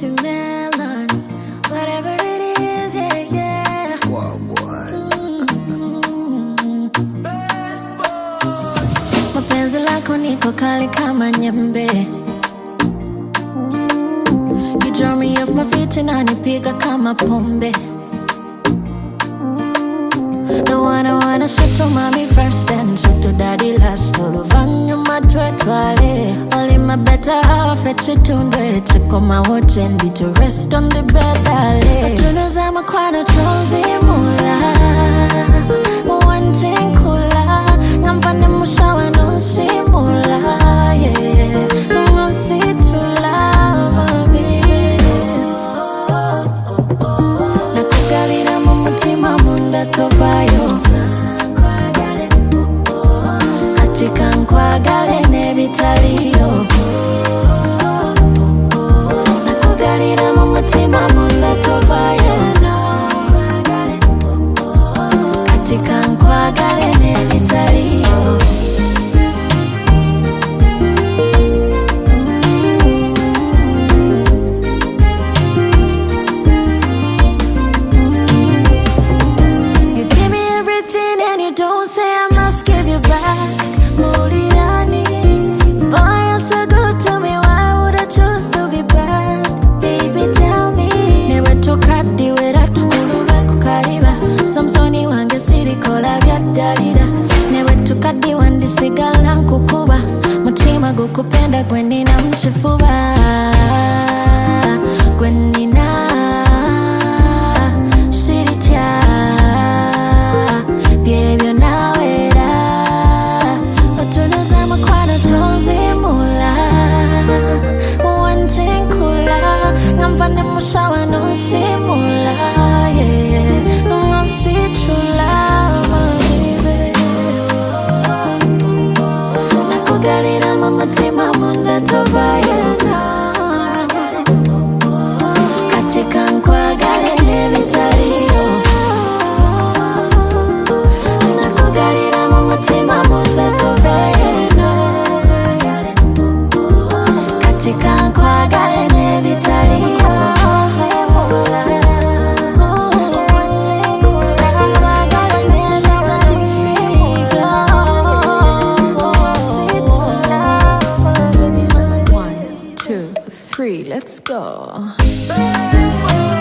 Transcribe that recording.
spicy melon, whatever it is, yeah, yeah. Wow, boy. Mapenzi lako niko kali kama nyembe. You draw me off my feet inanipiga kama pombe. The one I wanna shut to mommy first and shut to daddy last. Oluvanyo matwetwale. Only my better half echitunde. Chikoma wote and be to rest on the bed dale. Atunazama kwa na chonzi mula. Wanting kula. Ngampane mushawa nonsi mula. Yeah, nonsi tula, baby. Nakugalira mu mutima munda tovayo. Katika nkwagale nebitaliyo. Nakugalira mu mutima munda tovayo. Katika nkwagale nebitaliyo. You give me everything and you don't say I must give you back. Mulirani, boy you're so good to me, why would I choose to be bad? Baby tell me. Newe tukadi wera tukulube kukariba. Samsoni wange sirikola byadalira. Newe tukadi wandisigala nkukuba. Mutima gukupenda gwenina mchifuba. Gwenina siritya. Byebyo nawera. Otunazama kwana chonzi mula. Wanting kula. Ngampane mushawa nonsi mula. Yeah, nonsi tula, baby. Nakugalira mu mutima munda tovayo. Katika nkwagale nebitaliyo. Nakugalira mu mutima munda tovayo. Katika nkwagale nebitaliyo. One, two, three, let's go.